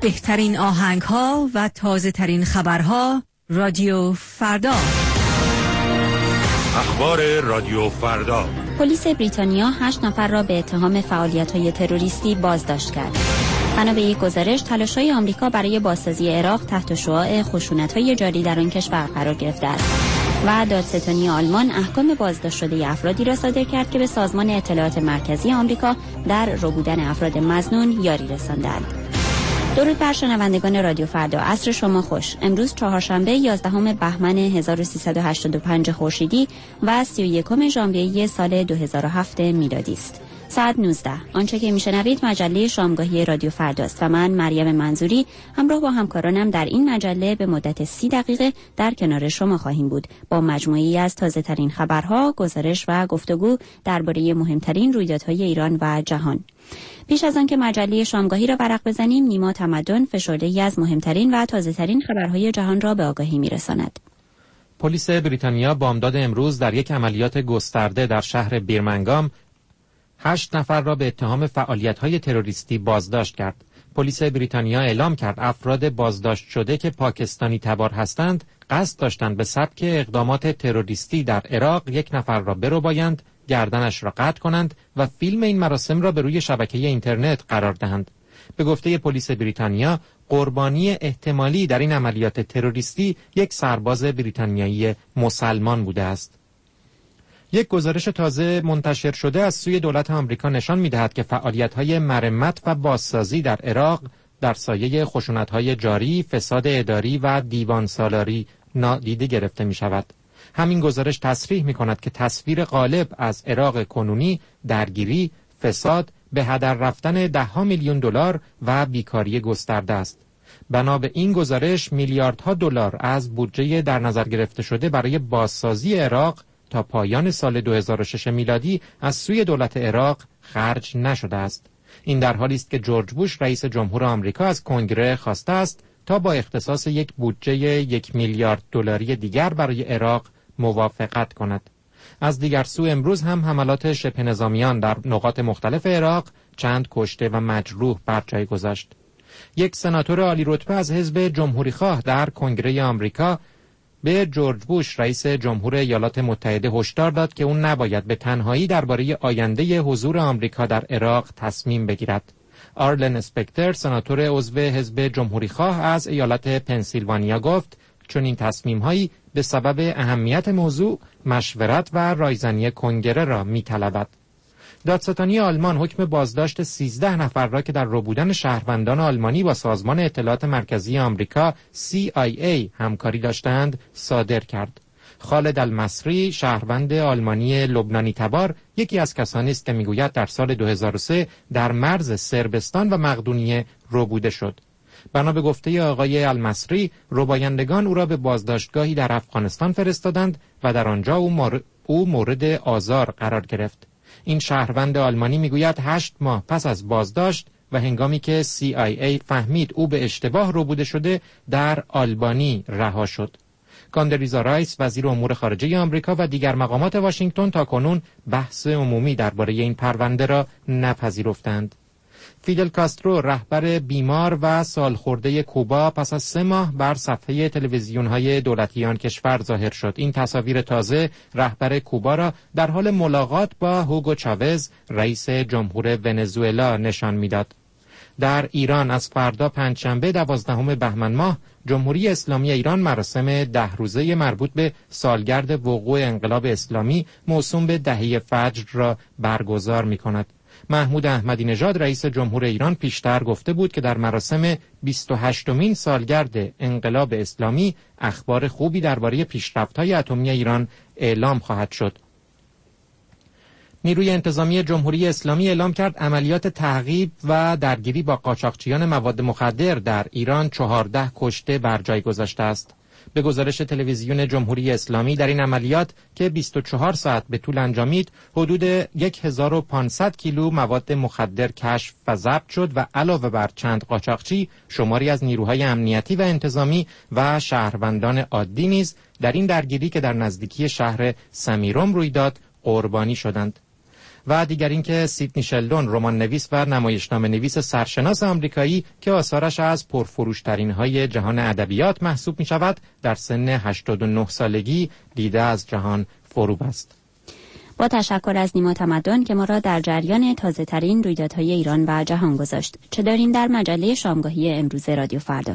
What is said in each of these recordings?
بهترین آهنگ‌ها و تازه‌ترین خبرها. رادیو فردا. اخبار رادیو فردا. پلیس بریتانیا 8 نفر را به اتهام فعالیت‌های تروریستی بازداشت کرد. بنا به یک گزارش، تلاش‌های آمریکا برای بازسازی عراق تحت شعاع خشونت‌های جاری در آن کشور قرار گرفته است و دادستانی آلمان احکام بازداشت شده افرادی را صادر کرد که به سازمان اطلاعات مرکزی آمریکا در ربودن افراد مظنون یاری رساندند. درود بر شنوندگان رادیو فردا، عصر شما خوش. امروز چهارشنبه 11 بهمن 1385 خورشیدی و 31 ژانویه سال 2007 میلادی است. ساعت 19. آنچه که میشنوید مجله شامگاهی رادیو فرداست و من مریم منظوری همراه با همکارانم در این مجله به مدت 30 دقیقه در کنار شما خواهیم بود با مجموعه‌ای از تازه‌ترین خبرها، گزارش و گفتگو درباره مهمترین رویدادهای ایران و جهان. پیش از آن که مجله شامگاهی را ورق بزنیم، نیما تمدن فشرده‌ای از مهمترین و تازه‌ترین خبرهای جهان را به آگاهی میرساند. پلیس بریتانیا بامداد امروز در یک عملیات گسترده در شهر بیرمنگام 8 نفر را به اتهام فعالیت‌های تروریستی بازداشت کرد. پلیس بریتانیا اعلام کرد افراد بازداشت شده که پاکستانی تبار هستند قصد داشتند به سبک اقدامات تروریستی در عراق یک نفر را بربایند، گردنش را قطع کنند و فیلم این مراسم را به روی شبکه اینترنت قرار دهند. به گفته پلیس بریتانیا، قربانی احتمالی در این عملیات تروریستی یک سرباز بریتانیایی مسلمان بوده است. یک گزارش تازه منتشر شده از سوی دولت آمریکا نشان می‌دهد که فعالیت‌های مرمت و بازسازی در عراق در سایه خشونت‌های جاری، فساد اداری و دیوان سالاری نادیده گرفته می‌شود. همین گزارش تصریح می‌کند که تصویر غالب از عراق کنونی درگیری، فساد، به هدر رفتن ده‌ها میلیون دلار و بیکاری گسترده است. بنا به این گزارش میلیاردها دلار از بودجه در نظر گرفته شده برای بازسازی عراق تا پایان سال 2006 میلادی از سوی دولت عراق خرج نشده است. این در حالی است که جورج بوش رئیس جمهور آمریکا از کنگره خواسته است تا با اختصاص یک بودجه 1 میلیارد دلاری دیگر برای عراق موافقت کند. از دیگر سو امروز هم حملات شبه نظامیان در نقاط مختلف عراق چند کشته و مجروح بر جای گذاشت. یک سناتور عالی رتبه از حزب جمهوری‌خواه در کنگره آمریکا به جورج بوش رئیس جمهور ایالات متحده هشدار داد که اون نباید به تنهایی درباره آینده حضور آمریکا در عراق تصمیم بگیرد. آرلن اسپکتر، سناتور عضو حزب جمهوری‌خواه از ایالت پنسیلوانیا گفت چون این تصمیم‌هایی به سبب اهمیت موضوع مشورت و رایزنی کنگره را می‌طلبد. دادستانی آلمان حکم بازداشت 13 نفر را که در ربودن شهروندان آلمانی با سازمان اطلاعات مرکزی آمریکا CIA همکاری داشتند صادر کرد. خالد المصری، شهروند آلمانی لبنانی تبار، یکی از کسانی است که میگوید در سال 2003 در مرز صربستان و مقدونیه ربوده شد. بنا به گفته آقای المصری، ربایندگان او را به بازداشتگاهی در افغانستان فرستادند و در آنجا او مورد آزار قرار گرفت. این شهروند آلمانی میگوید 8 ماه پس از بازداشت و هنگامی که CIA فهمید او به اشتباه ربوده شده در آلبانی رها شد. کاندریزا رایس، وزیر امور خارجه آمریکا و دیگر مقامات واشنگتن تاکنون بحث عمومی درباره این پرونده را نپذیرفتند. فیدل کاسترو، رهبر بیمار و سالخورده کوبا، پس از 3 ماه بر صفحه تلویزیون‌های دولتی آن کشور ظاهر شد. این تصاویر تازه رهبر کوبا را در حال ملاقات با هوگو چاوز، رئیس جمهور ونزوئلا نشان می‌داد. در ایران از فردا پنجشنبه 12 بهمن ماه جمهوری اسلامی ایران مراسم 10 روزه مربوط به سالگرد وقوع انقلاب اسلامی موسوم به دهه فجر را برگزار می‌کند. محمود احمدی نژاد رئیس جمهور ایران پیشتر گفته بود که در مراسم 28مین سالگرد انقلاب اسلامی اخبار خوبی درباره پیشرفت‌های اتمی ایران اعلام خواهد شد. نیروی انتظامی جمهوری اسلامی اعلام کرد عملیات تعقیب و درگیری با قاچاقچیان مواد مخدر در ایران 14 کشته بر جای گذاشته است. به گزارش تلویزیون جمهوری اسلامی در این عملیات که 24 ساعت به طول انجامید حدود 1500 کیلو مواد مخدر کشف و ضبط شد و علاوه بر چند قاچاقچی شماری از نیروهای امنیتی و انتظامی و شهروندان عادی نیز در این درگیری که در نزدیکی شهر سمیرم روی داد قربانی شدند. و دیگر اینکه سیدنی شلدون، رمان نویس و نمایشنامه نویس سرشناس آمریکایی که آثارش از پرفروشترین‌های جهان ادبیات محسوب می‌شود، در سن 89 سالگی دیده از جهان فرو بست. با تشکر از نیما تمدن که ما را در جریان تازه‌ترین رویدادهای ایران و جهان گذاشت. چه داریم در مجله شامگاهی امروز رادیو فردا؟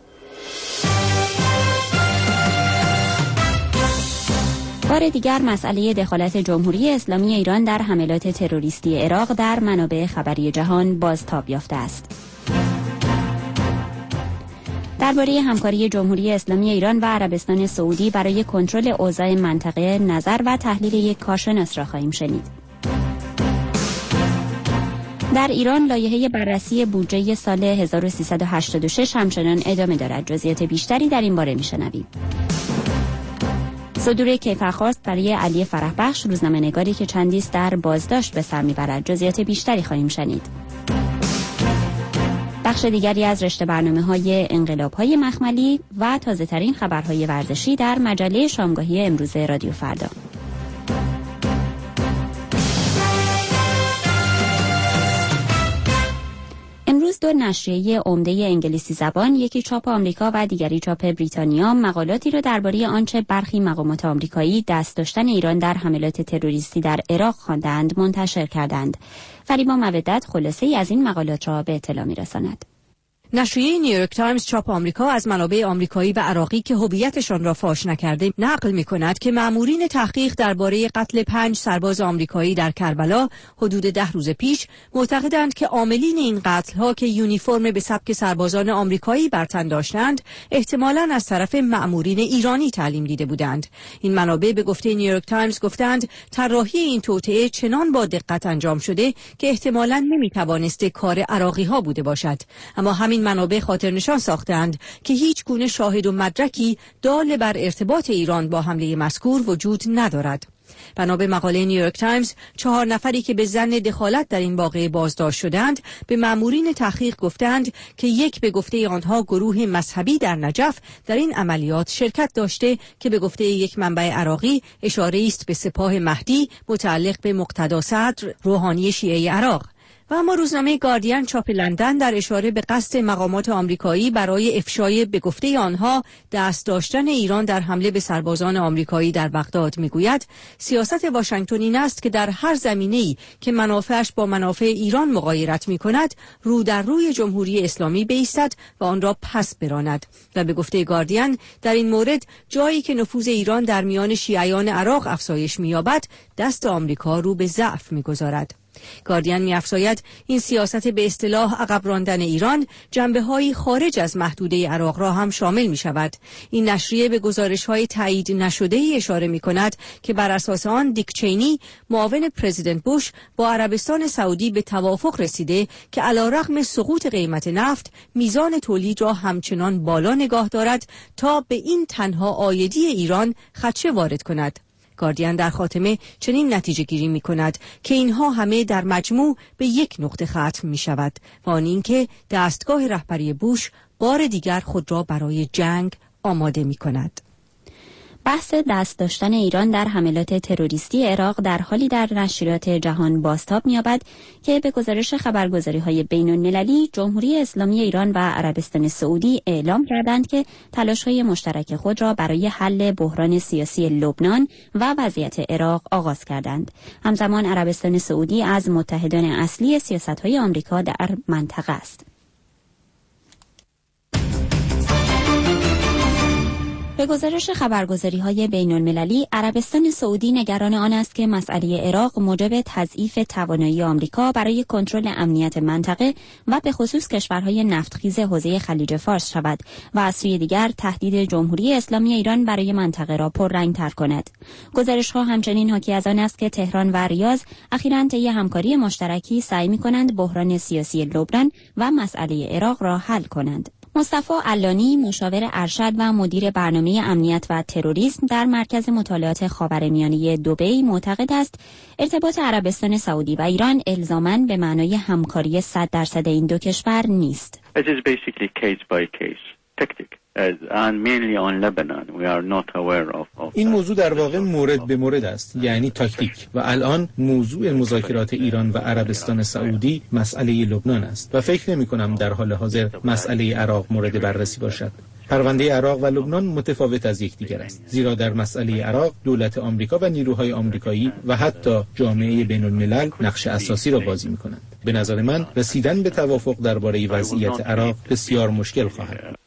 بار دیگر مسئله دخالت جمهوری اسلامی ایران در حملات تروریستی عراق در منابع خبری جهان بازتاب یافته است. درباره همکاری جمهوری اسلامی ایران و عربستان سعودی برای کنترل اوضاع منطقه نظر و تحلیل یک کارشناس را خواهیم شنید. در ایران لایحه بررسی بودجه سال 1386 همچنان ادامه دارد. جزئیات بیشتری در این باره می‌شنویم. صدور کیفرخواست برای علی فرحبخش، روزنامه‌نگاری که چندی است در بازداشت به سر می‌برد. جزئیات بیشتری خواهیم شنید. بخش دیگری از رشته برنامه‌های انقلاب‌های مخملی و تازه‌ترین خبرهای ورزشی در مجله شامگاهی امروز رادیو فردا. امروز دو نشریه عمده انگلیسی زبان، یکی چاپ آمریکا و دیگری چاپ بریتانیا، مقالاتی را درباره آنچه برخی مقامات آمریکایی دست داشتن ایران در حملات تروریستی در عراق خواندند منتشر کردند. فریبا مودت خلاصه‌ای از این مقالات را به اطلاع می‌رساند. نشریه نیویورک تایمز چاپ آمریکا از منابع آمریکایی و عراقی که هویتشان را فاش نکرده نقل می‌کند که مأمورین تحقیق درباره قتل 5 سرباز آمریکایی در کربلا حدود 10 روز پیش معتقدند که عاملین این قتل‌ها که یونیفرم به سبک سربازان آمریکایی بر تن داشتند احتمالاً از طرف مأمورین ایرانی تعلیم دیده بودند. این منابع به گفته نیویورک تایمز گفتند طراحی این توطئه چنان با دقت انجام شده که احتمالاً نمی‌توانسته کار عراقی‌ها بوده باشد. اما همین منابع خاطر نشان ساختند که هیچ گونه شاهد و مدرکی دال بر ارتباط ایران با حمله مذکور وجود ندارد. بنا به مقاله نیویورک تایمز 4 نفری که به ظن دخالت در این واقعه بازداشت شدند به مأمورین تحقیق گفتند که یک به گفته آنها گروه مذهبی در نجف در این عملیات شرکت داشته که به گفته یک منبع عراقی اشاره است به سپاه مهدی متعلق به مقتدا صدر روحانی شیعه عراق. و اما روزنامه گاردین چاپ لندن در اشاره به قصد مقامات آمریکایی برای افشای به گفته آنها دست داشتن ایران در حمله به سربازان آمریکایی در بغداد میگوید سیاست واشنگتن این است که در هر زمینه‌ای که منافعش با منافع ایران مغایرت می‌کند رو در روی جمهوری اسلامی بایستد و آن را پس براند. و به گفته گاردین در این مورد جایی که نفوذ ایران در میان شیعیان عراق افزایش می‌یابد دست آمریکا رو به ضعف می‌گذارد. گاردین می‌افزاید این سیاست به اصطلاح عقب راندن ایران جنبه‌هایی خارج از محدوده عراق را هم شامل می‌شود. این نشریه به گزارش‌های تایید نشده‌ای اشاره می‌کند که بر اساس آن دیک چینی معاون پرزیدنت بوش با عربستان سعودی به توافق رسیده که علیرغم سقوط قیمت نفت میزان تولید را همچنان بالا نگاه دارد تا به این تنها عایدی ایران خدشه وارد کند. گاردین در خاتمه چنین نتیجه گیری می کند که اینها همه در مجموع به یک نقطه ختم می شود و آن این که دستگاه رهبری بوش بار دیگر خود را برای جنگ آماده می کند. بحث دست داشتن ایران در حملات تروریستی عراق در حالی در نشریات جهان بازتاب می‌یابد که به گزارش خبرگزاری‌های بین‌المللی جمهوری اسلامی ایران و عربستان سعودی اعلام کردند که تلاش‌های مشترک خود را برای حل بحران سیاسی لبنان و وضعیت عراق آغاز کردند. همزمان عربستان سعودی از متحدان اصلی سیاست‌های آمریکا در منطقه است. به گزارش خبرگزاری‌های بین‌المللی، عربستان سعودی نگران آن است که مسئله عراق موجب تضعیف توانایی آمریکا برای کنترل امنیت منطقه و به خصوص کشورهای نفتخیز حوزه خلیج فارس شود و از سوی دیگر تهدید جمهوری اسلامی ایران برای منطقه را پررنگ‌تر کند. گزارش‌ها همچنین حاکی از آن است که تهران و ریاض اخیراً طی همکاری مشترکی سعی می‌کنند بحران سیاسی لبنان و مسئله عراق را حل کنند. مصطفی علانی، مشاور ارشد و مدیر برنامه امنیت و تروریسم در مرکز مطالعات خاورمیانه دبی معتقد است ارتباط عربستان سعودی و ایران الزاماً به معنای همکاری 100% این دو کشور نیست. It is basically case by case tactic. این موضوع در واقع مورد به مورد است، یعنی تاکتیک، و الان موضوع مذاکرات ایران و عربستان سعودی مسئله لبنان است و فکر نمی‌کنم در حال حاضر مسئله عراق مورد بررسی باشد. پرونده عراق و لبنان متفاوت از یکدیگر است، زیرا در مسئله عراق دولت آمریکا و نیروهای آمریکایی و حتی جامعه بین الملل نقش اساسی را بازی می‌کنند. به نظر من رسیدن به توافق درباره وضعیت عراق بسیار مشکل خواهد بود.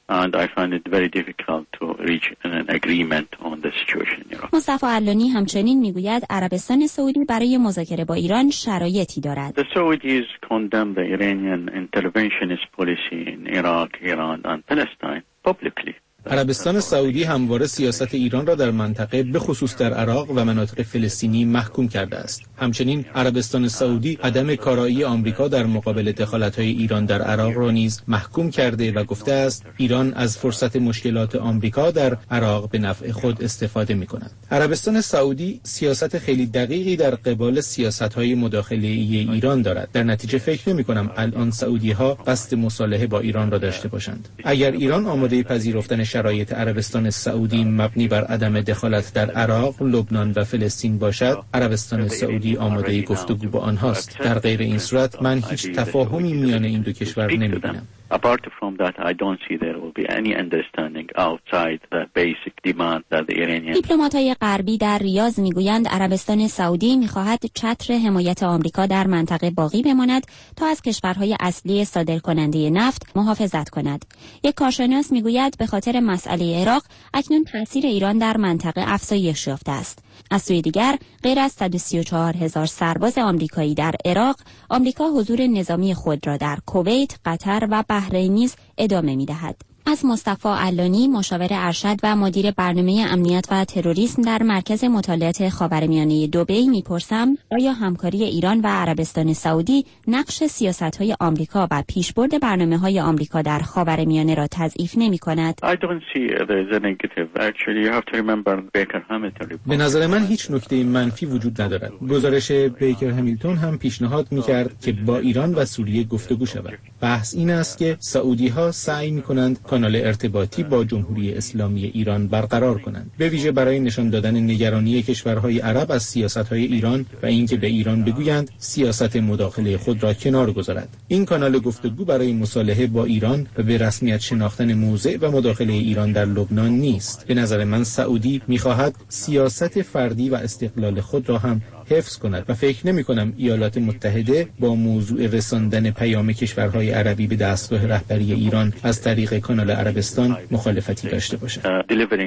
مصطفی علانی همچنین میگوید عربستان سعودی برای مذاکره با ایران شرایطی دارد. The Saudis condemn the Iranian interventionist policy in Iraq, Iran and Palestine publicly. عربستان سعودی همواره سیاست ایران را در منطقه به خصوص در عراق و مناطق فلسطینی محکوم کرده است. همچنین عربستان سعودی عدم کارایی آمریکا در مقابل دخالت‌های ایران در عراق را نیز محکوم کرده و گفته است ایران از فرصت مشکلات آمریکا در عراق به نفع خود استفاده می‌کند. عربستان سعودی سیاست خیلی دقیقی در قبال سیاست‌های مداخله‌ای ایران دارد. در نتیجه فکر نمی‌کنم الان سعودی‌ها قصد مصالحه با ایران را داشته باشند. اگر ایران آماده پذیرفتن شرایط عربستان سعودی مبنی بر عدم دخالت در عراق، لبنان و فلسطین باشد، عربستان سعودی آماده گفتگو با آنهاست. در غیر این صورت من هیچ تفاهمی میان این دو کشور نمی‌بینم. Apart from that, I don't see there will be any understanding outside the basic demand that the Iranian. دیپلمات‌های غربی در ریاض میگویند عربستان سعودی می‌خواهد چتر حمایت آمریکا در منطقه باقی بماند تا از کشورهای اصلی صادرکننده نفت محافظت کند. یک کارشناس میگوید به خاطر مسئله عراق اکنون تاثیر ایران در منطقه افزایش یافته است. از سوی دیگر غیر از 134,000 سرباز آمریکایی در عراق، آمریکا حضور نظامی خود را در کویت، قطر و بحرین نیز ادامه می‌دهد. از مصطفی علانی، مشاور ارشد و مدیر برنامه امنیت و تروریسم در مرکز مطالعات خاورمیانه دبی میپرسم آیا همکاری ایران و عربستان سعودی نقش سیاست‌های آمریکا و پیشبرد برنامه‌های آمریکا در خاورمیانه را تضعیف نمی‌کند؟ به نظر من هیچ نکته منفی وجود ندارد. گزارش بیکر همیلتون هم پیشنهاد می‌کرد که با ایران و سوریه گفتگو شود. بحث این است که سعودی‌ها سعی می‌کنند کانال ارتباطی با جمهوری اسلامی ایران برقرار کنند، به ویژه برای نشان دادن نگرانی کشورهای عرب از سیاست‌های ایران و اینکه به ایران بگویند سیاست مداخله خود را کنار گذارد. این کانال گفتگو برای مصالحه با ایران و به رسمیت شناختن موضع و مداخله ایران در لبنان نیست. به نظر من سعودی می‌خواهد سیاست فردی و استقلال خود را هم حفظ کند و فکر نمی‌کنم ایالات متحده با موضوع رساندن پیام کشورهای عربی به دستگاه رهبری ایران از طریق کانال عربستان مخالفتی داشته باشد.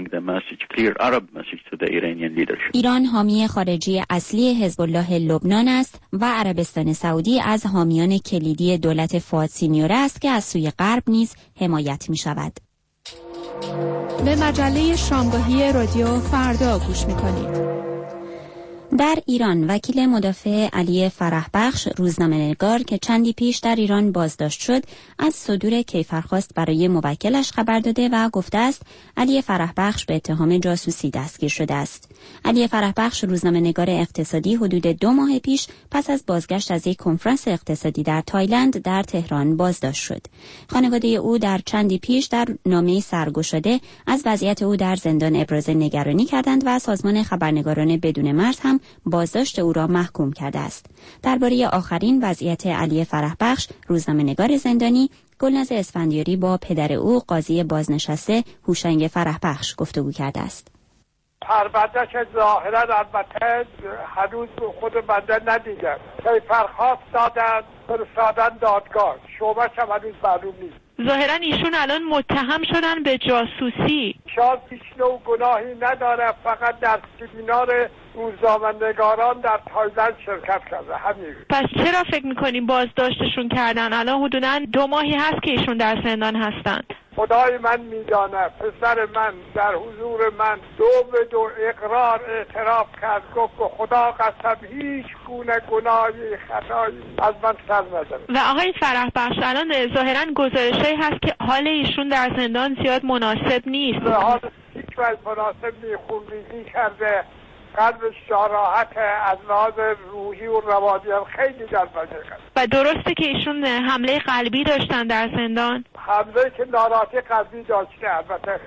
ایران حامی خارجی اصلی حزب الله لبنان است و عربستان سعودی از حامیان کلیدی دولت فؤاد سینیوره است که از سوی غرب نیز حمایت می‌شود. به مجله شامگاهی رادیو فردا گوش می‌کنید. در ایران وکیل مدافع علی فرحبخش روزنامه‌نگار که چندی پیش در ایران بازداشت شد از صدور کیفرخواست برای موکلش خبر داده و گفته است علی فرحبخش به اتهام جاسوسی دستگیر شده است. علی فرحبخش روزنامه‌نگار اقتصادی حدود 2 ماه پیش پس از بازگشت از یک کنفرانس اقتصادی در تایلند در تهران بازداشت شد. خانواده او در چندی پیش در نامه سرگشاده از وضعیت او در زندان ابراز نگرانی کردند و سازمان خبرنگاران بدون مرز هم بازداشت او را محکوم کرده است. درباره آخرین وضعیت علی فرحبخش روزنامه‌نگار زندانی گلناز اسفندیاری با پدر او قاضی بازنشسته هوشنگ فرحبخش گفتگو کرده است. پرونده که ظاهرا البته هنوز خود بنده ندیدم، کیفرخواست دادن فرستادن دادگاه، شعبه‌ش هم هنوز معلوم نیست. ظاهرا ایشون الان متهم شدن به جاسوسی. شاید هیچ نوع گناهی نداره، فقط در سمینار روزنامه‌نگاران در تایلند شرکت کرده، همین. پس چرا فکر می‌کنیم بازداشتشون کردن؟ الان حدوداً 2 ماهی هست که ایشون در زندان هستند. خدای من میدانه، پسر من در حضور من 2 به 2 اقرار اعتراف کرد، گفت خدا قسم هیچ گونه گناهی خطایی از من سر نداره. و آقای فرحبخش الان ظاهرا گزارشی هست که حال ایشون در زندان زیاد مناسب نیست. به حال هیچ وقت مناسب نیست، خونریزی کرده، قلبش جراحت، از لحاظ روحی و روانی هم خیلی در وجه. و درسته که ایشون حمله قلبی داشتن در زندان؟ حمله که ناراحتی قلبی داشته، البته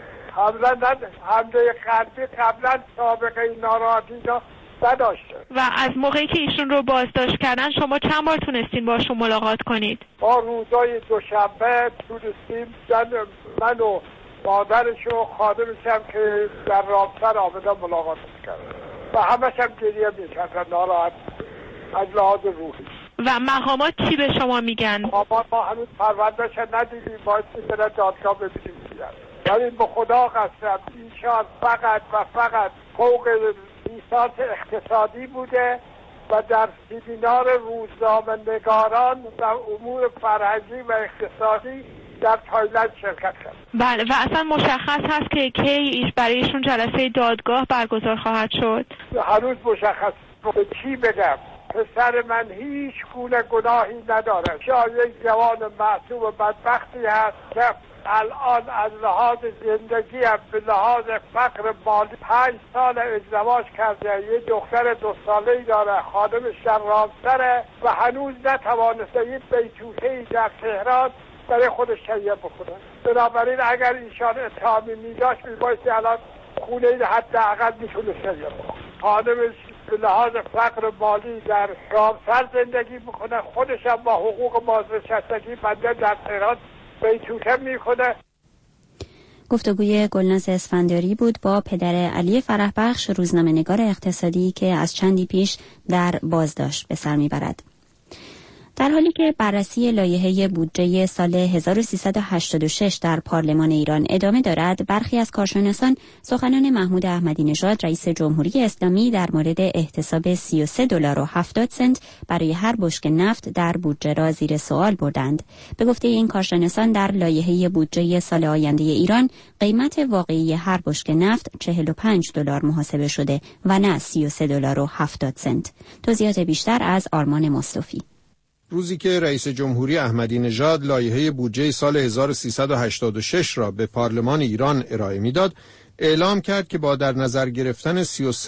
حمله قلبی قبلا سابقه ناراحتی نداشته. و از موقعی که ایشون رو بازداشت کردن شما چند بار تونستین باشون ملاقات کنید؟ ما روزای دوشنبه تونستیم، من و مادرش و خادمش هم که در رامسر آمدن ملاقات کردن و همش هم گریه میکردن ناراحت از لحاظ روحی. و مقامات چی به شما میگن؟ ما هنوز پروندهش ندیدیم، باید بره دادگاه ببینیم بیاد. ولی به خدا قسم ایشان فقط و فقط فوق لیسانس اقتصادی بوده و در سمینار روزنامه نگاران و امور فرهنگی و اقتصادی در تایلند شرکت کرد. بله، و اصلا مشخص هست که کی برایشون جلسه دادگاه برگزار خواهد شد؟ هنوز مشخص به چی بگم؟ پسر من هیچ گونه گناهی نداره. شاید یک جوان معصوم و بدبختی هست که الان از لحاظ زندگی هم به لحاظ فقر مالی 5 سال ازدواج کرده، یه دختر 2 ساله‌ای داره، خانمش در رامسره و هنوز نتوانسته یک بیتوته‌ای در تهران برای خودش تهیه بکنه. بنابراین اگر ایشان اتهامی میداشت میبایستی الان خونه حداقل میتونه تهیه بکنه. خانمش به لحاظ فقر مالی در رامسر زندگی میکنه، خودش هم با حقوق بازنشستگی بنده در تهران بیتوته میکنه. گفتگوی گلناز اسفندیاری بود با پدر علی فرحبخش، روزنامه‌نگار اقتصادی که از چندی پیش در بازداشت به سر میبرد. در حالی که بررسی لایحه بودجه سال 1386 در پارلمان ایران ادامه دارد، برخی از کارشناسان سخنان محمود احمدی نژاد رئیس جمهوری اسلامی در مورد احتساب $33.70 برای هر بشکه نفت در بودجه را زیر سوال بردند. به گفته این کارشناسان در لایحه بودجه سال آینده ایران قیمت واقعی هر بشکه نفت $45 محاسبه شده و نه $33.70. توضیحات بیشتر از آرمان مصطفی. روزی که رئیس جمهوری احمدی نژاد لایحه بودجه سال 1386 را به پارلمان ایران ارائه می‌داد، اعلام کرد که با در نظر گرفتن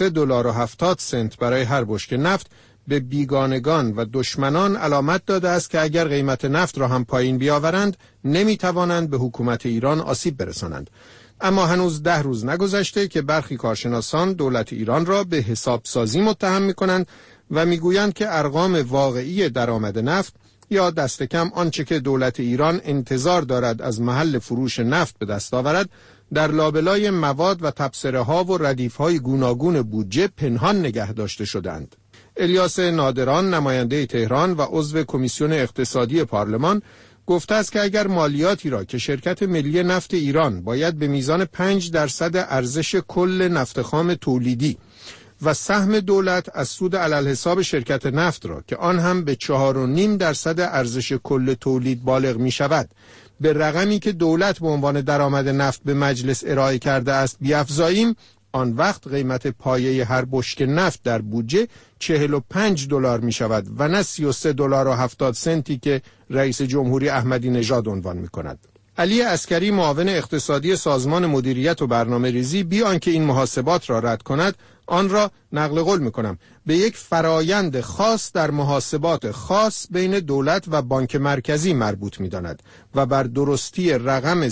$33.70 برای هر بشکه نفت به بیگانگان و دشمنان علامت داده است که اگر قیمت نفت را هم پایین بیاورند نمی‌توانند به حکومت ایران آسیب برسانند. اما هنوز 10 روز نگذشته که برخی کارشناسان دولت ایران را به حسابسازی متهم می‌کنند و میگویند که ارقام واقعی درآمد نفت یا دست کم آنچه که دولت ایران انتظار دارد از محل فروش نفت به دست آورد در لابلای مواد و تبصره‌ها و ردیف‌های گوناگون بودجه پنهان نگه داشته شدند. الیاس نادران، نماینده تهران و عضو کمیسیون اقتصادی پارلمان، گفته است که اگر مالیاتی را که شرکت ملی نفت ایران باید به میزان 5% ارزش کل نفت خام تولیدی و سهم دولت از سود علالحساب شرکت نفت را که آن هم به 4.5% ارزش کل تولید بالغ می شود به رقمی که دولت به عنوان درآمد نفت به مجلس ارائه کرده است بیفزاییم، آن وقت قیمت پایه هر بشکه نفت در بودجه $45 می شود و نه $33.70 که رئیس جمهوری احمدی نژاد عنوان می کند. علی عسکری، معاون اقتصادی سازمان مدیریت و برنامه‌ریزی، بی آنکه این محاسبات را رد کند، آن را نقل قول می‌کنم به یک فرایند خاص در محاسبات خاص بین دولت و بانک مرکزی مربوط می‌داند و بر درستی رقم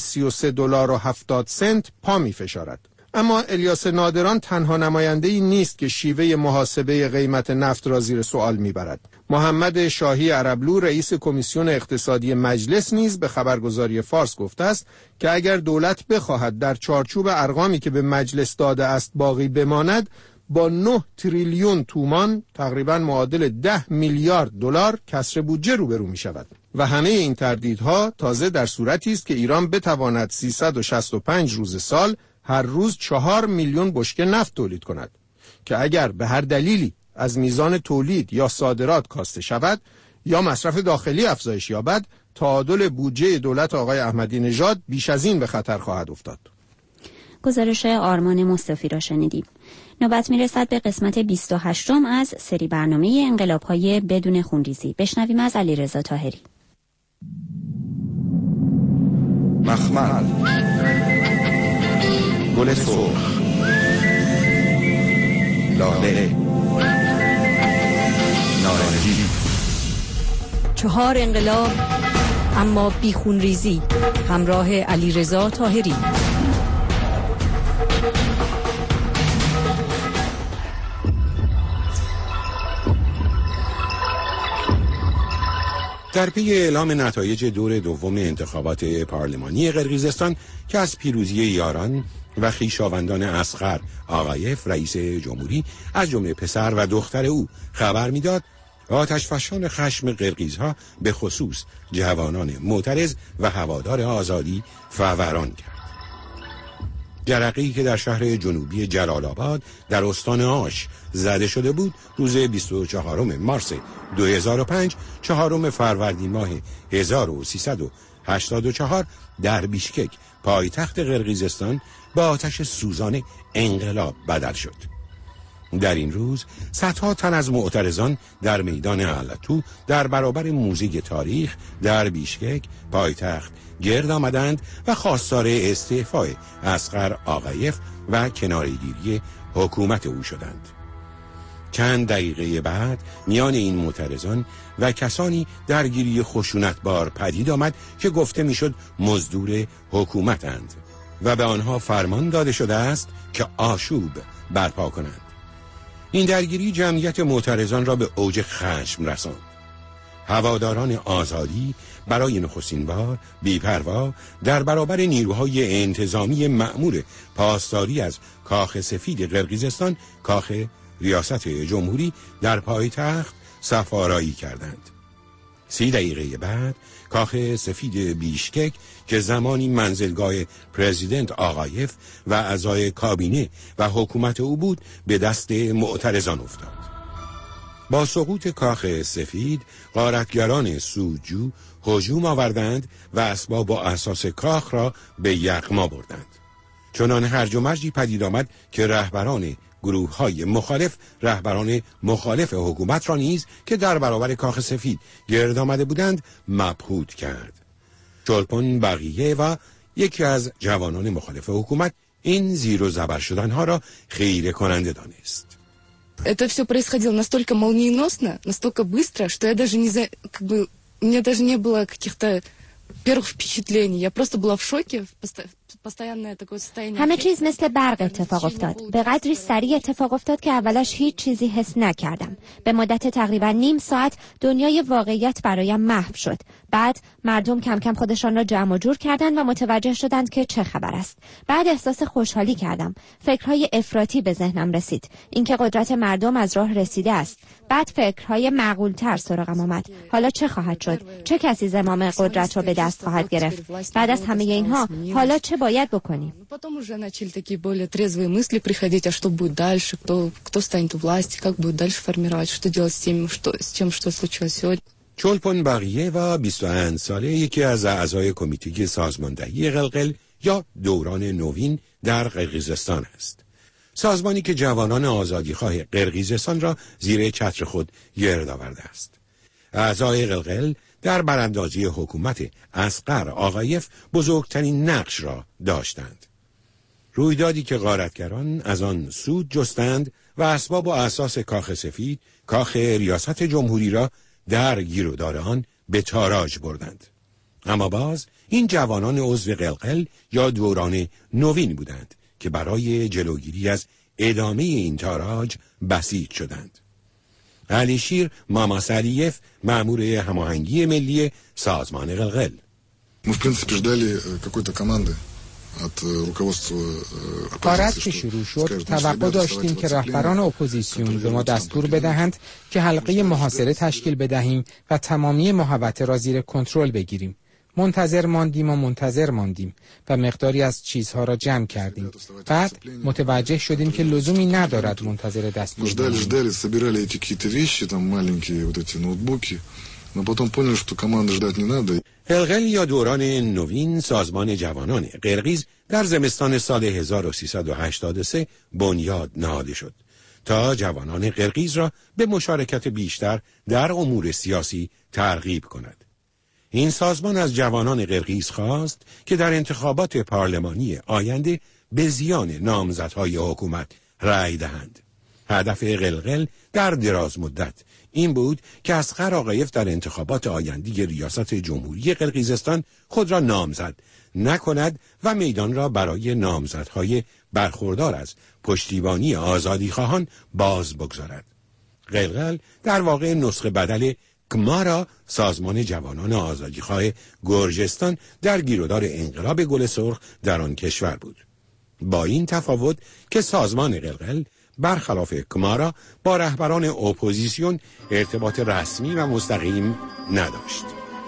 $33.70 پا می‌فشارد. اما الیاس نادران تنها نماینده‌ای نیست که شیوه محاسبه قیمت نفت را زیر سوال می‌برد. محمد شاهی عربلو، رئیس کمیسیون اقتصادی مجلس، نیز به خبرگزاری فارس گفته است که اگر دولت بخواهد در چارچوب ارقامی که به مجلس داده است باقی بماند، با 9 تریلیون تومان، تقریباً معادل $10 میلیارد کسر بودجه روبرو می‌شود. و همه این تردیدها تازه در صورتی است که ایران بتواند 365 روز سال هر روز 4 میلیون بشکه نفت تولید کند که اگر به هر دلیلی از میزان تولید یا صادرات کاسته شود یا مصرف داخلی افزایش یابد، تعادل بودجه دولت آقای احمدی نژاد بیش از این به خطر خواهد افتاد. گزارش آرمان مصطفی را شنیدیم. نوبت میرسد به قسمت 28 از سری برنامه انقلاب‌های بدون خونریزی. بشنویم از علیرضا طاهری. مخمل، گل سرخ، لاله، نارنجی. 4 انقلاب اما بیخون ریزی. همراه علیرضا طاهری. در پی اعلام نتایج دور دوم انتخابات پارلمانی قرقیزستان که از پیروزی یاران و خویشاوندان اصغر آقایف رئیس جمهوری از جمله پسر و دختر او خبر میداد، آتشفشان خشم قرقیزها به خصوص جوانان معترض و هوادار آزادی فوران کرد. جرقه‌ای که در شهر جنوبی جلال آباد در استان آش زده شده بود، روز 24 مارس 2005 4 فروردین ماه 1384 در بیشکک پایتخت قرقیزستان با آتش سوزان انقلاب بدل شد. در این روز صدها تن از معترضان در میدان علتو در برابر موزه تاریخ در بیشکک پایتخت گرد آمدند و خواستار استعفای اصغر آقایف و کناره‌گیری حکومت او شدند. چند دقیقه بعد میان این معترضان و کسانی درگیری خشونتبار پدید آمد که گفته میشد مزدور حکومتند و به آنها فرمان داده شده است که آشوب برپا کنند. این درگیری جمعیت معترضان را به اوج خشم رساند. هواداران آزادی برای نخستین بار بی‌پروا در برابر نیروهای انتظامی مأمور پاسداری از کاخ سفید قرقیزستان، کاخ ریاست جمهوری در پایتخت صف آرایی کردند. 30 دقیقه بعد کاخ سفید بیشکک که زمانی منزلگاه پرزیدنت آقایف و اعضای کابینه و حکومت او بود به دست معترضان افتاد. با سقوط کاخ سفید غارتگران سودجو هجوم آوردند و اسباب و اساس کاخ را به یغما بردند. چنان هرج و مرجی پدید آمد که رهبران گروه‌های مخالف رهبران مخالف حکومت را نیز که در برابر کاخ سفید گرد آمده بودند مبهوت کرد. چولپون بقیه و یکی از جوانان مخالف حکومت این زیر و زبر شدنها را خیره کننده دانست. Это все происходило настолько молниеносно, настолько быстро, что я даже у меня даже не было каких-то первых впечатлений. Я просто была в шоке, постоянное такое состояние. همه چیز مثل برق اتفاق افتاد. به قدری سریع اتفاق افتاد که اولش هیچ چیزی حس نکردم. به مدت تقریبا نیم ساعت دنیای واقعیت برایم محو شد. بعد مردم کم کم خودشان را جمع و جور کردند و متوجه شدند که چه خبر است. بعد احساس خوشحالی کردم. فکرهای افراطی به ذهنم رسید. اینکه قدرت مردم از راه رسیده است. بعد فکرهای معقول‌تر سراغم آمد. حالا چه خواهد شد؟ چه کسی زمام قدرت را به دست خواهد گرفت؟ بعد از همه اینها حالا چه باید بکنیم؟ Потом уже начали такие более трезвые мысли приходить, а что будет дальше, кто станет у власти, как будет дальше формировать, что делать с тем, что случилось сегодня. چولپون بقیه و 21 ساله یکی از اعضای کمیته سازماندهی قلقل یا دوران نوین در قرقیزستان است. سازمانی که جوانان آزادیخواه قرقیزستان را زیر چتر خود گرد آورده است. اعضای قلقل در براندازی حکومت اصغر آقایف بزرگترین نقش را داشتند. رویدادی که غارتگران از آن سود جستند و اسباب و اساس کاخ سفید، کاخ ریاست جمهوری را در گیرودار آن به تاراج بردند. اما باز این جوانان عضو قلقل یا دوران نوین بودند که برای جلوگیری از ادامه این تاراج بسیج شدند. علیشیر ماماسالیف مأمور هماهنگی ملی سازمان قلقل: Мы в принципе ждали какой-то команды от руководства. غارت که شروع شد توقع داشتیم که رهبران اپوزیسیون به ما دستور بدهند که حلقه محاصره تشکیل بدهیم و تمامی محوطه را زیر کنترل بگیریم. منتظر ماندیم و مقداری از چیزها را جمع کردیم. بعد متوجه شدیم که لزومی ندارد منتظر دستور ждали, собирали эти какие-то вещи, там маленькие вот эти ноутбуки, но потом поняли, что команды ждать не надо. قلقل یا دوران نوین سازمان جوانان قرقیز در زمستان سال 1383 بنیاد نهاده شد تا جوانان قرقیز را به مشارکت بیشتر در امور سیاسی ترغیب کند. این سازمان از جوانان قرقیز خواست که در انتخابات پارلمانی آینده به زیان نامزدهای حکومت رأی دهند. هدف قلقل در دراز مدت این بود که اصغر آقایف در انتخابات آینده ریاست جمهوری قرقیزستان خود را نامزد نکند و میدان را برای نامزدهای برخوردار از پشتیبانی آزادیخواهان باز بگذارد. قلقل در واقع نسخه بدل کمارا، سازمان جوانان آزادیخواه گرجستان در گیرودار انقلاب گل سرخ در آن کشور بود. با این تفاوت که سازمان قلقل برخلاف کمارا با رهبران اپوزیسیون ارتباط رسمی و مستقیم نداشت.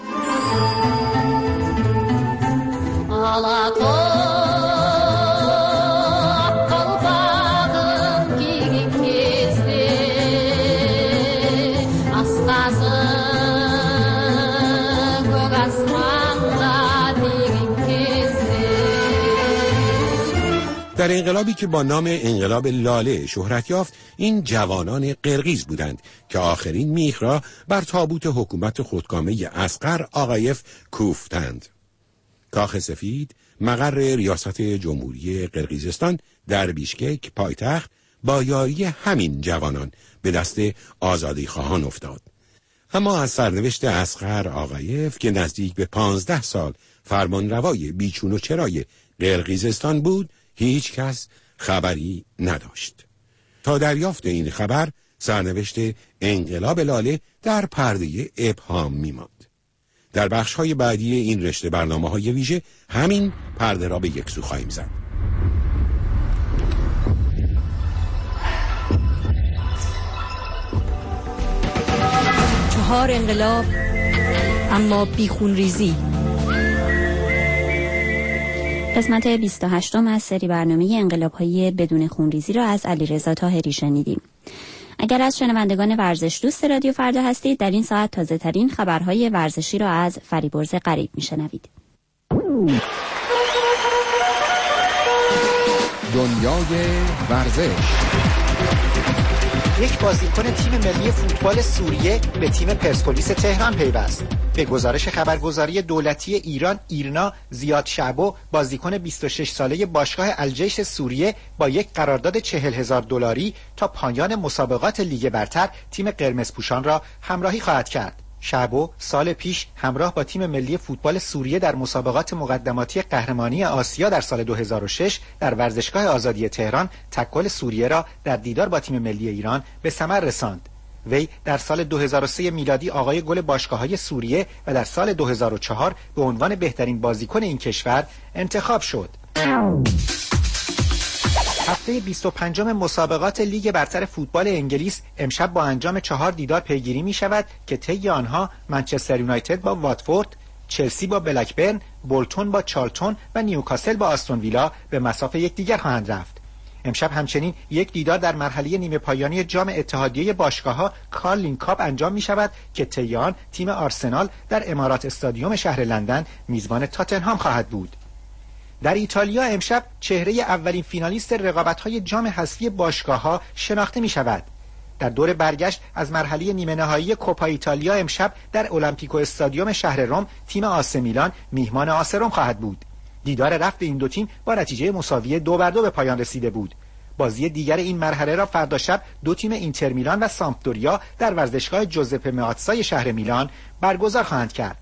در انقلابی که با نام انقلاب لاله شهرت یافت، این جوانان قرقیز بودند که آخرین میخ را بر تابوت حکومت خودکامه اصغر آقایف کوفتند. کاخ سفید، مقر ریاست جمهوری قرقیزستان، در بیشکک پایتخت، با یاری همین جوانان به دست آزادیخواهان افتاد. اما از سرنوشت اصغر آقایف که نزدیک به 15 سال فرمانروای بیچون و چرای قرقیزستان بود، هیچ کس خبری نداشت. تا دریافت این خبر، سرنوشت انقلاب لاله در پرده ابهام می‌ماند. در بخش‌های بعدی این رشته برنامه‌های ویژه همین پرده را به یک سو خواهیم زد. چهار انقلاب اما بیخون ریزی. قسمت 28 از سری برنامه انقلاب‌های بدون خونریزی را از علیرضا طاهری شنیدیم. اگر از شنوندگان ورزش دوست رادیو فردا هستید، در این ساعت تازه‌ترین خبرهای ورزشی را از فریبرز غریب می‌شنوید. دنیای ورزش. یک بازیکن تیم ملی فوتبال سوریه به تیم پرسپولیس تهران پیوست. به گزارش خبرگزاری دولتی ایران ایرنا، زیاد شعبو، بازیکن 26 ساله باشگاه الجیش سوریه، با یک قرارداد $40,000 تا پایان مسابقات لیگ برتر تیم قرمزپوشان را همراهی خواهد کرد. شعبو سال پیش همراه با تیم ملی فوتبال سوریه در مسابقات مقدماتی قهرمانی آسیا در سال 2006 در ورزشگاه آزادی تهران تکل سوریه را در دیدار با تیم ملی ایران به ثمر رساند. وی در سال 2003 میلادی آقای گل باشگاه‌های سوریه و در سال 2004 به عنوان بهترین بازیکن این کشور انتخاب شد. هفته 25 مسابقات لیگ برتر فوتبال انگلیس امشب با انجام 4 دیدار پیگیری می شود که طی آنها منچستر یونایتد با واتفورد، چلسی با بلکبرن، بولتون با چارلتون و نیوکاسل با آستون ویلا به مصاف یکدیگر خواهند رفت. امشب همچنین یک دیدار در مرحله نیمه پایانی جام اتحادیه باشگاه‌ها کارلین کاپ انجام می شود که طی آن تیم آرسنال در امارات استادیوم شهر لندن میزبان تاتنهام خواهد بود. در ایتالیا امشب چهره اولین فینالیست رقابت‌های جام حذفی باشگاه‌ها شناخته می‌شود. در دور برگشت از مرحله نیمه نهایی کوپا ایتالیا امشب در المپیکو استادیوم شهر روم تیم آسه میلان میهمان آسه روم خواهد بود. دیدار رفت این دو تیم با نتیجه مساوی 2-2 به پایان رسیده بود. بازی دیگر این مرحله را فردا شب دو تیم اینتر میلان و سامپدوریا در ورزشگاه جوزپه مئاتسای شهر میلان برگزار خواهند کرد.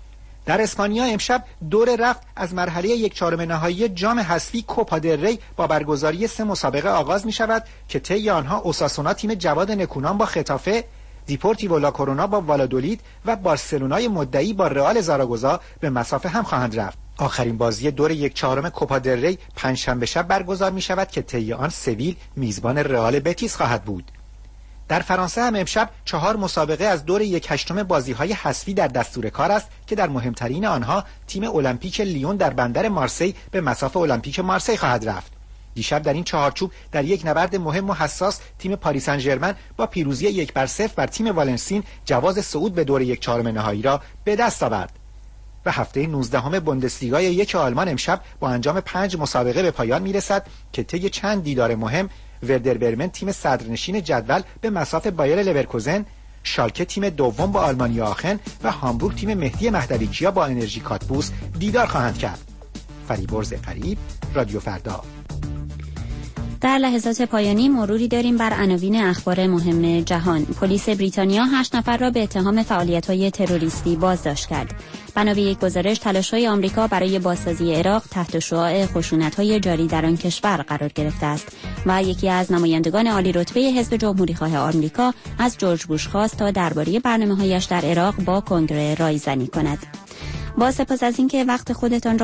در اسپانیا امشب دور رفت از مرحله 1/4 نهایی جام حذفی کوپا دل ری با برگزاری 3 مسابقه آغاز می شود که طی آنها اوساسونا تیم جواد نکونام با خطافه، دیپورتیو لا کرونا با والادولید و بارسلونای مدعی با رئال زاراگوزا به مصاف هم خواهند رفت. آخرین بازی دور 1/4 کوپا دل ری پنجشنبه شب برگزار می شود که طی آن سویل میزبان رئال بتیس خواهد بود. در فرانسه هم امشب 4 مسابقه از دور 1/8 بازی‌های حذفی در دستور کار است که در مهمترین آنها تیم المپیک لیون در بندر مارسی به مصاف المپیک مارسی خواهد رفت. دیشب در این چهارچوب در یک نبرد مهم و حساس تیم پاریس سن ژرمن با پیروزی 1-0 بر تیم والنسین جواز صعود به دور 1/4 نهایی را به دست آورد. و هفته 19 بوندسلیگای 1 آلمان امشب با انجام 5 مسابقه به پایان میرسد که طی چند دیدار مهم وردر برمن تیم صدرنشین جدول به مصاف بایر لورکوزن، شالکه تیم دوم با آلمانیا آخن و هامبورگ تیم مهدی مهدویکیا با انرژی کاتبوس دیدار خواهند کرد. فریبرز غریب، رادیو فردا. در لحظات پایانی مروری داریم بر عناوین اخبار مهم جهان. پلیس بریتانیا 8 نفر را به اتهام فعالیت‌های تروریستی بازداشت کرد. بنا به یک گزارش تلاش‌های آمریکا برای بازسازی عراق تحت شعاع خشونت‌های جاری در آن کشور قرار گرفته است و یکی از نمایندگان عالی رتبه حزب جمهوری‌خواه آمریکا از جورج بوش خواست تا درباره برنامه‌هایش در عراق با کنگره رایزنی کند. با سپاس از اینکه وقت خودتان را